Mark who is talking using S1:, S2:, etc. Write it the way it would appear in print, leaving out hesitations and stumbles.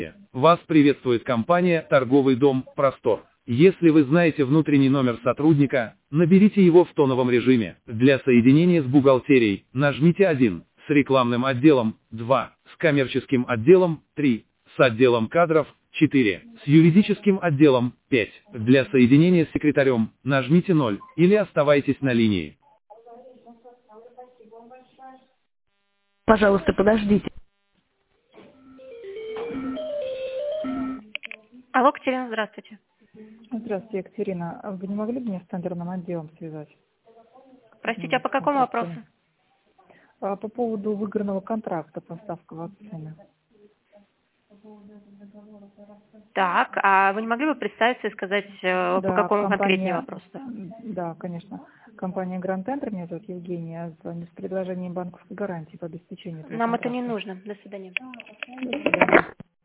S1: Вас приветствует компания «Торговый дом Простор». Если вы знаете внутренний номер сотрудника, наберите его в тоновом режиме. Для соединения с бухгалтерией нажмите 1, с рекламным отделом 2, с коммерческим отделом 3, с отделом кадров 4, с юридическим отделом 5. Для соединения с секретарем нажмите 0 или оставайтесь на линии.
S2: Пожалуйста, подождите.
S3: Алло, Катерина, здравствуйте.
S4: Здравствуйте, Екатерина. Вы не могли бы меня с тендерным отделом связать?
S3: Простите, а по какому вопросу?
S4: По поводу выигранного контракта поставка вакцины.
S3: Так, а вы не могли бы представиться и сказать, по какому конкретнее вопросу?
S4: Да, конечно. Компания Grand Tender, меня зовут Евгения, я звоню с предложением банковской гарантии по обеспечению.
S3: Нам это не нужно. До свидания.
S4: До свидания.